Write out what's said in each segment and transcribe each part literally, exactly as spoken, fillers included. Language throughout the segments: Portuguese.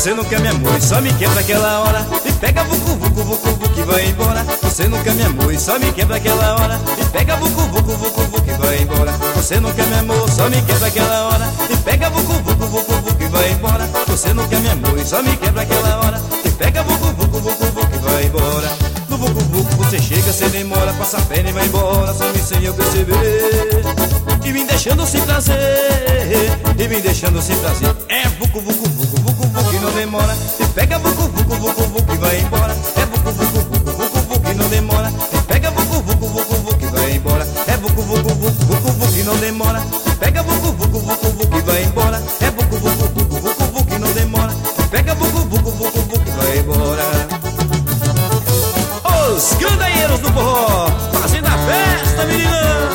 Você não quer meu amor e só me quebra aquela hora. E pega vucu, vucu, vucu, vucu e vai embora. Você não quer meu amor e só me quebra aquela hora. E pega vucu, vucu, vucu, vucu e vai embora. Você não quer meu amor, só me quebra aquela hora. E pega vucu, vucu, vucu, vucu e vai embora. Você não quer meu amor e só me quebra aquela hora. E pega vucu, vucu, vucu, vucu e vai embora. No vucu, vucu você chega, você demora, passa a perna e vai embora, some sem eu perceber. E me deixando sem prazer, e me deixando sem prazer. É vucu, vucu, vucu, vucu, vucu e não demora. E pega vucu, vucu, vucu, vucu e vai embora. É vucu, vucu, vucu, vucu, vucu e não demora. E pega vucu, vucu, vucu, vucu e vai embora. É vucu, vucu, vucu, vucu, vucu e não demora. E pega vucu, vucu, vucu, vucu e vai embora. É vucu, vucu, vucu, vucu, vucu e não demora. E pega vucu, vucu, vucu, vucu e vai embora. Os grandaieiros do forró fazendo a festa, menina.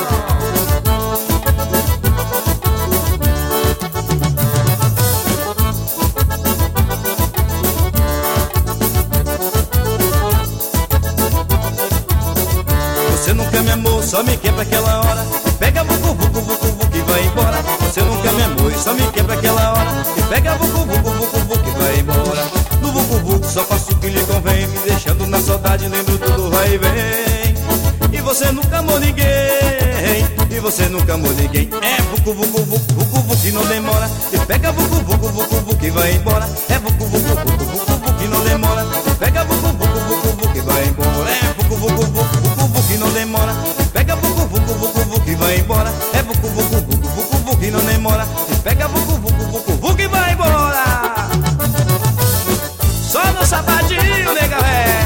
Você não quer meu amor, só me quebra aquela hora. E pega vucu, vucu, vucu, vucu e vai embora. Você não quer meu amor, só me quebra aquela hora. E pega vucu, vucu, vucu, vucu e vai embora. No vucu, vucu só faço o que lhe convém, me deixando na saudade, lembro tudo vai e vem. E você nunca amou ninguém, e você nunca amou ninguém. É vucu, vucu, vucu, vucu, vucu e não demora. E pega vucu, vucu, vucu, vucu e vai embora. É vucu, vucu, vucu, vucu, vucu e não demora. E pega vucu, vucu, vucu, vucu e vai embora. É vucu, vucu, vucu, vucu, vucu e não demora. E pega vucu, vucu, vucu, vucu e vai embora. É vucu, vucu, vucu, vucu, vucu e não demora. E pega vucu, vucu, vucu, vucu e vai embora. Só no sabadinho, nega, véi.